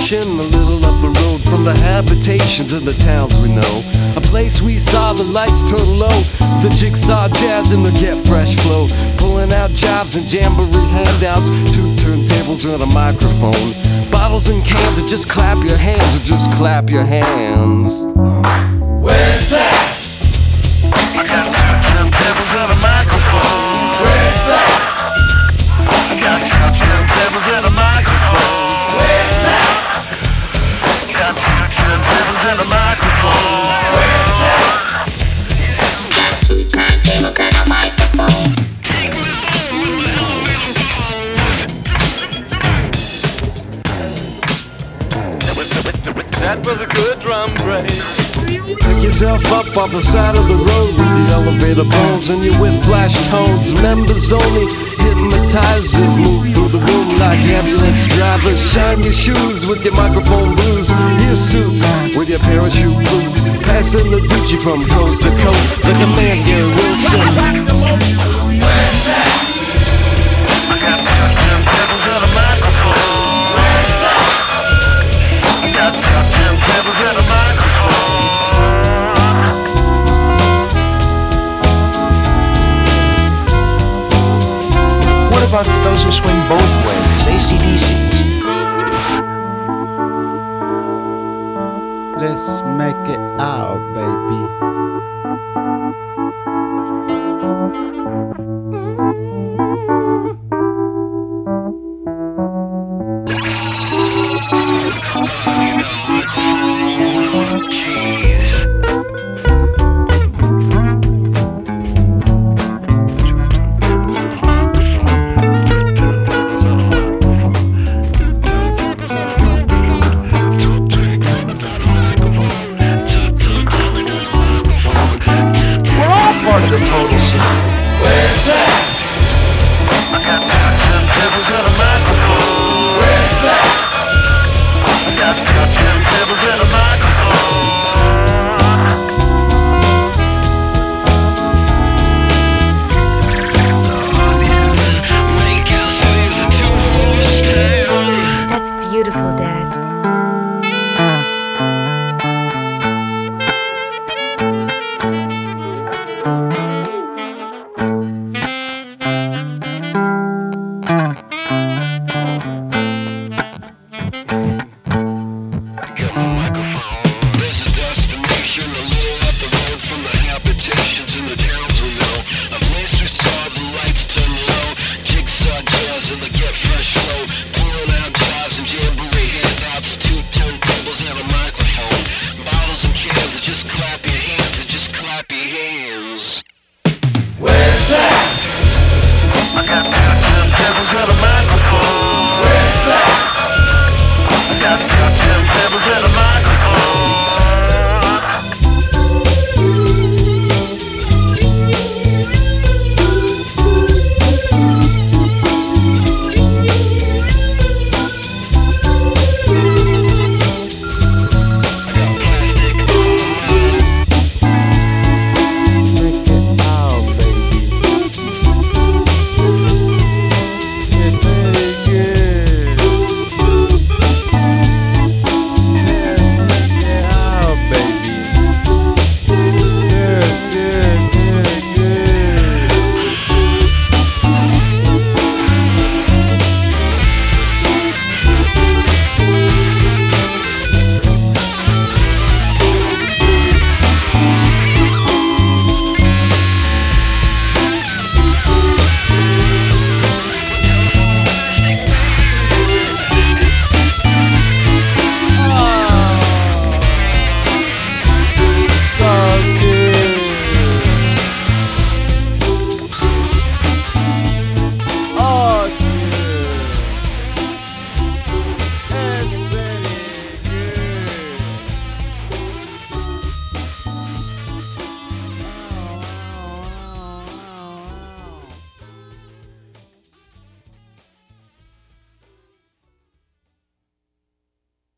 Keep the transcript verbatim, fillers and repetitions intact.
station a little up the road from the habitations of the towns we know. A place we saw the lights turn low, the jigsaw jazz and the get fresh flow, pulling out jobs and jamboree handouts, two turntables and a microphone, bottles and cans, and just clap your hands, or just clap your hands. Where's that? I got two turntables and a microphone. Where's that? I got two turntables and a microphone. Where's that? Got two turntables and a microphone. Where's that? Got two turntables and a microphone. That was a good drum break. Pick yourself up off the side of the road with the elevator bones and your whip flash tones. Members only, hypnotizers move through the room like ambulance drivers. Shine your shoes with your microphone blues, your suits with your parachute boots, passing the Gucci from coast to coast like a man Gary Wilson. Where's that? I got two turntables and a microphone. Where's that? I got two turntables and a microphone. What about those who swing both ways, A C D Cs? Let's make it out, baby.